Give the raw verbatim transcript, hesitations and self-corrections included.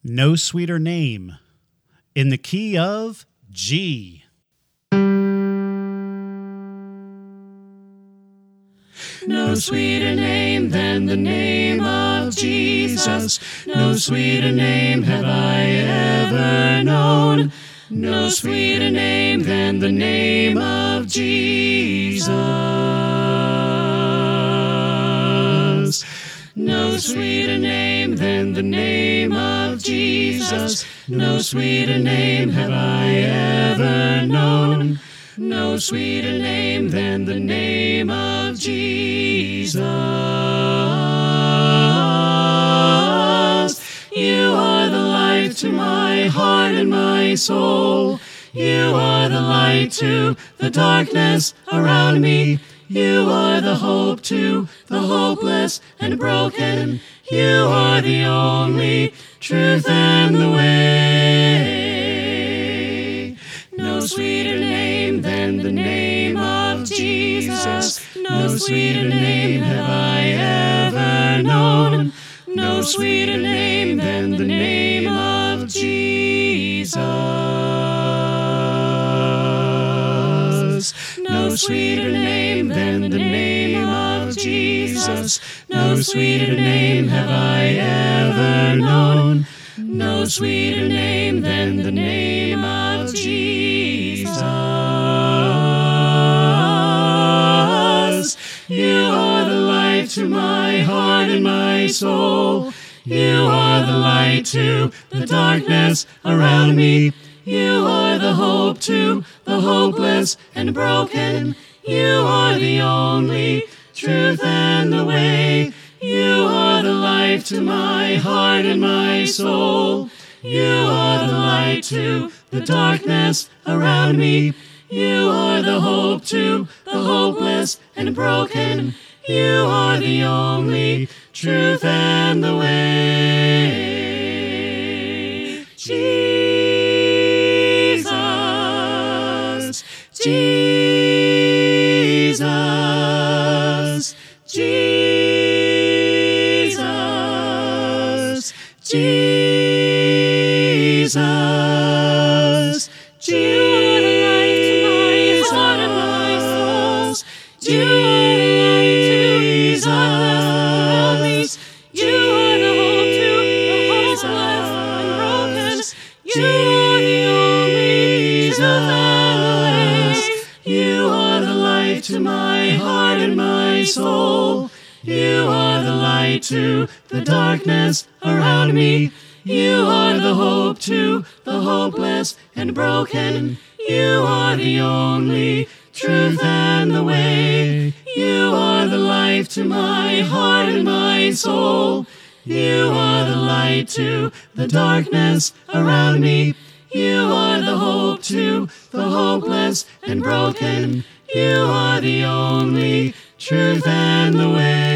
No Sweeter Name, in the key of G. No sweeter name than the name of Jesus. No sweeter name have I ever known. No sweeter name than the name of Jesus. No sweeter name than the name of Jesus. No sweeter name have I ever known. No sweeter name than the name of Jesus. You are the light to my heart and my soul. You are the light to the darkness around me. You are the hope to the hopeless and broken. You are the only truth and the way. No sweeter name than the name of Jesus. No sweeter name have I ever known. No sweeter name than the name of Jesus. No sweeter name than the name of Jesus. No sweeter name have I ever known. No sweeter name than the name of Jesus. You are the light to my heart and my soul. You are the light to the darkness around me. You are the hope to the hopeless and broken. You are the only truth and the way. You are the light to my heart and my soul. You are the light to the darkness around me. You are the hope to the hopeless and broken. You are the only truth and the way. Jesus, Jesus, Jesus, Jesus, Jesus, Jesus, you are the hope to the hopeless and broken. You are the only Jesus. You are the light to my heart and my soul. You are the light to the darkness around me. You are the hope to the hopeless and broken. You are the only truth and the way. You are the life to my heart and my soul. You are the light to the darkness around me. You are the hope to the hopeless and broken. You are the only truth and the way.